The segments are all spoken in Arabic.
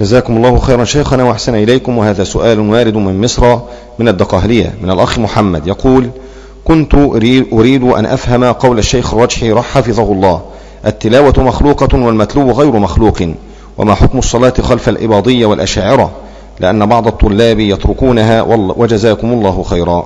جزاكم الله خيرا شيخنا وأحسن إليكم. وهذا سؤال وارد من مصر من الدقهلية من الأخ محمد يقول: كنت أريد أن أفهم قول الشيخ الرجحي حفظه الله: التلاوة مخلوقة والمتلو غير مخلوق، وما حكم الصلاة خلف الإباضية والأشاعرة، لأن بعض الطلاب يتركونها، وجزاكم الله خيرا.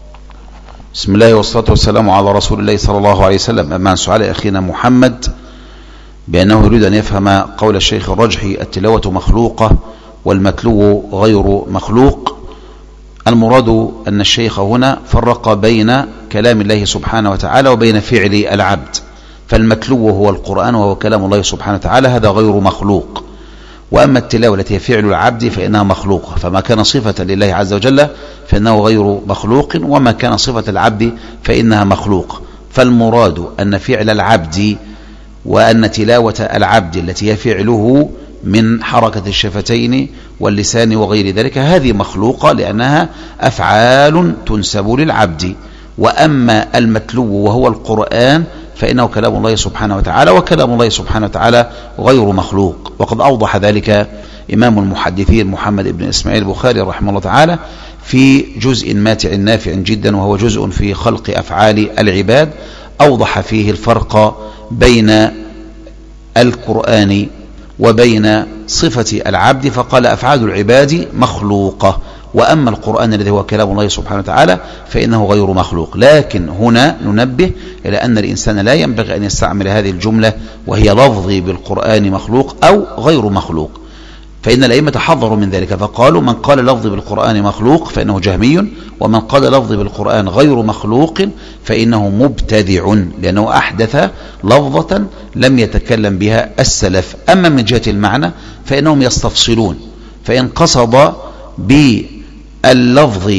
بسم الله والصلاة والسلام على رسول الله صلى الله عليه وسلم. أما عن سؤال أخينا محمد بأنه يريد أن يفهم قول الشيخ الرجحي: التلاوة مخلوقة والمتلو غير مخلوق، المراد أن الشيخ هنا فرق بين كلام الله سبحانه وتعالى وبين فعل العبد، فالمتلو هو القرآن وهو كلام الله سبحانه وتعالى، هذا غير مخلوق. وأما التلاوة التي هي فعل العبد فإنها مخلوقة، فما كان صفة لله عز وجل فإنه غير مخلوق، وما كان صفة العبد فإنها مخلوق. فالمراد أن فعل العبد وأن تلاوة العبد التي هي فعله من حركة الشفتين واللسان وغير ذلك هذه مخلوقة، لأنها أفعال تنسب للعبد. وأما المتلو وهو القرآن فإنه كلام الله سبحانه وتعالى، وكلام الله سبحانه وتعالى غير مخلوق. وقد أوضح ذلك إمام المحدثين محمد بن إسماعيل البخاري رحمه الله تعالى في جزء ماتع نافع جدا، وهو جزء في خلق أفعال العباد، أوضح فيه الفرق بين القرآن وبين صفة العبد، فقال: أفعال العباد مخلوقة، وأما القرآن الذي هو كلام الله سبحانه وتعالى فإنه غير مخلوق. لكن هنا ننبه إلى أن الإنسان لا ينبغي أن يستعمل هذه الجملة وهي لفظي بالقرآن مخلوق أو غير مخلوق، فإن الأئمة حذروا من ذلك، فقالوا: من قال لفظي بالقرآن مخلوق فإنه جهمي، ومن قال لفظي بالقرآن غير مخلوق فإنه مبتدع، لأنه أحدث لفظة لم يتكلم بها السلف. أما من جهة المعنى فإنهم يستفصلون، فإن قصد باللفظ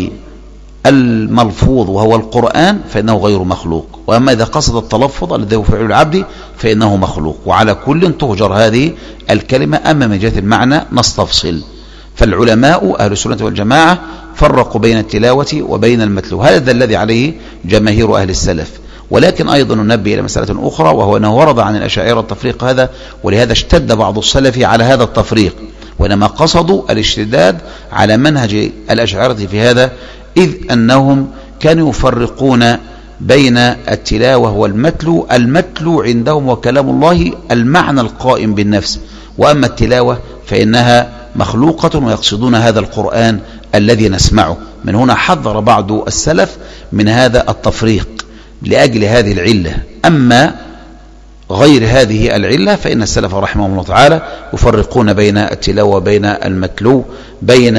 الملفوظ وهو القرآن فإنه غير مخلوق، وأما إذا قصد التلفظ الذي هو فعل العبد فإنه مخلوق. وعلى كل تهجر هذه الكلمة. أما من جهة المعنى نستفصل. فالعلماء أهل السنة والجماعة فرقوا بين التلاوة وبين المتلو، هذا الذي عليه جماهير أهل السلف. ولكن أيضا ننبه إلى مسألة أخرى، وهو أنه ورد عن الأشاعرة التفريق هذا، ولهذا اشتد بعض السلف على هذا التفريق، وإنما قصدوا الاشتداد على منهج الأشاعرة في هذا، إذ أنهم كانوا يفرقون بين التلاوة والمتلو. المتلو عندهم وكلام الله المعنى القائم بالنفس، وأما التلاوة فإنها مخلوقة، ويقصدون هذا القرآن الذي نسمعه. من هنا حذر بعض السلف من هذا التفريق لأجل هذه العلة. أما غير هذه العلة فإن السلف رحمهم الله تعالى يفرقون بين التلاوة وبين المتلو، بين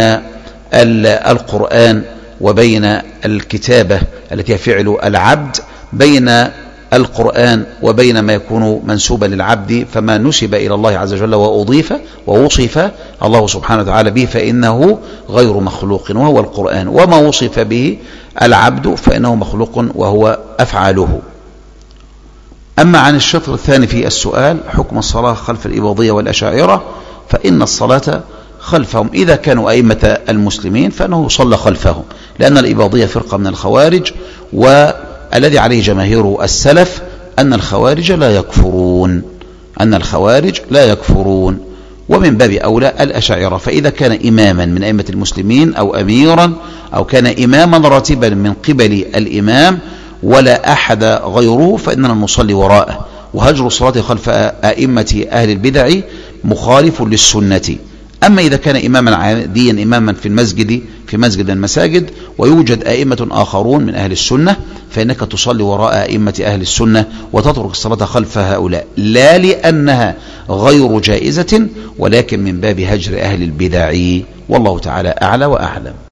القرآن وبين الكتابة التي هي فعل العبد، بين القرآن وبين ما يكون منسوبا للعبد، فما نسب إلى الله عز وجل وأضيف ووصف الله سبحانه وتعالى به فإنه غير مخلوق وهو القرآن، وما وصف به العبد فإنه مخلوق وهو أفعاله. أما عن الشطر الثاني في السؤال: حكم الصلاة خلف الإباضية والأشاعرة، فإن الصلاة خلفهم إذا كانوا أئمة المسلمين فإنه يصلى خلفهم، لأن الإباضية فرقة من الخوارج، والذي عليه جماهير السلف أن الخوارج لا يكفرون، ومن باب أولى الأشاعرة. فإذا كان إماما من أئمة المسلمين أو أميرا أو كان إماما راتبا من قبل الإمام ولا أحد غيره فإننا نصلي وراءه. وهجر الصلاة خلف أئمة أهل البدع مخالف للسنة. أما إذا كان إماما عاديا، إماما في مسجد من المساجد، ويوجد أئمة آخرون من أهل السنة، فإنك تصلي وراء أئمة أهل السنة وتترك الصلاة خلف هؤلاء، لا لأنها غير جائزة، ولكن من باب هجر أهل البدع. والله تعالى أعلى وأعلم.